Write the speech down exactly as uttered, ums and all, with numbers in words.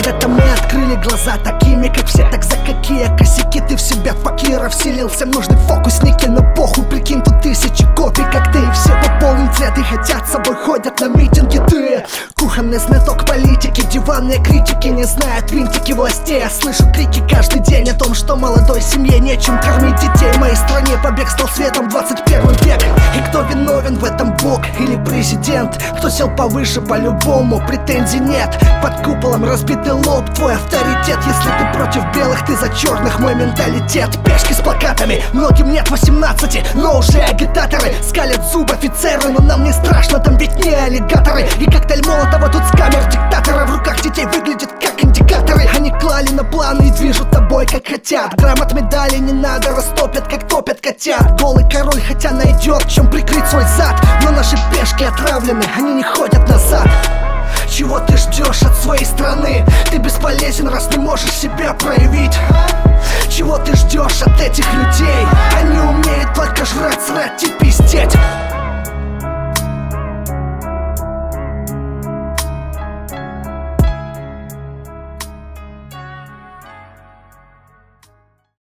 Когда-то мы открыли глаза такими, как все, так за какие косяки ты в себя факира вселился? Нужны фокусники, но похуй, прикинь, тут тысячи копий, как ты. И все по полным цвет и хотят с собой ходят на митинги. Ты кухонный знаток политики, диванные критики не знают винтики властей. Я слышу крики каждый день о том, что молодой семье нечем кормить детей. В моей стране побег стал светом, двадцать первый век. И кто виновен в этом, бог или президент? Кто сел повыше, по-любому претензий нет. Под куполом разбитый лоб, твой авторитет. Если ты против белых, ты за черных, мой менталитет. Пешки с плакатами, многим нет восемнадцати, но уже агитаторы скалят зубы офицеры. Но нам не страшно, там ведь не аллигаторы. И коктейль Молотова тут с камер диктатора в руках детей выглядит как индикаторы. Они клали на планы и движут тобой как хотят. Грамот медали не надо, растопят как топят котят. Голый король хотя найдет чем прикрыть свой зад, но наши пешки отравлены, они не ходят назад. Чего ты ждешь от своей страны? Ты бесполезен, раз не можешь себя проявить.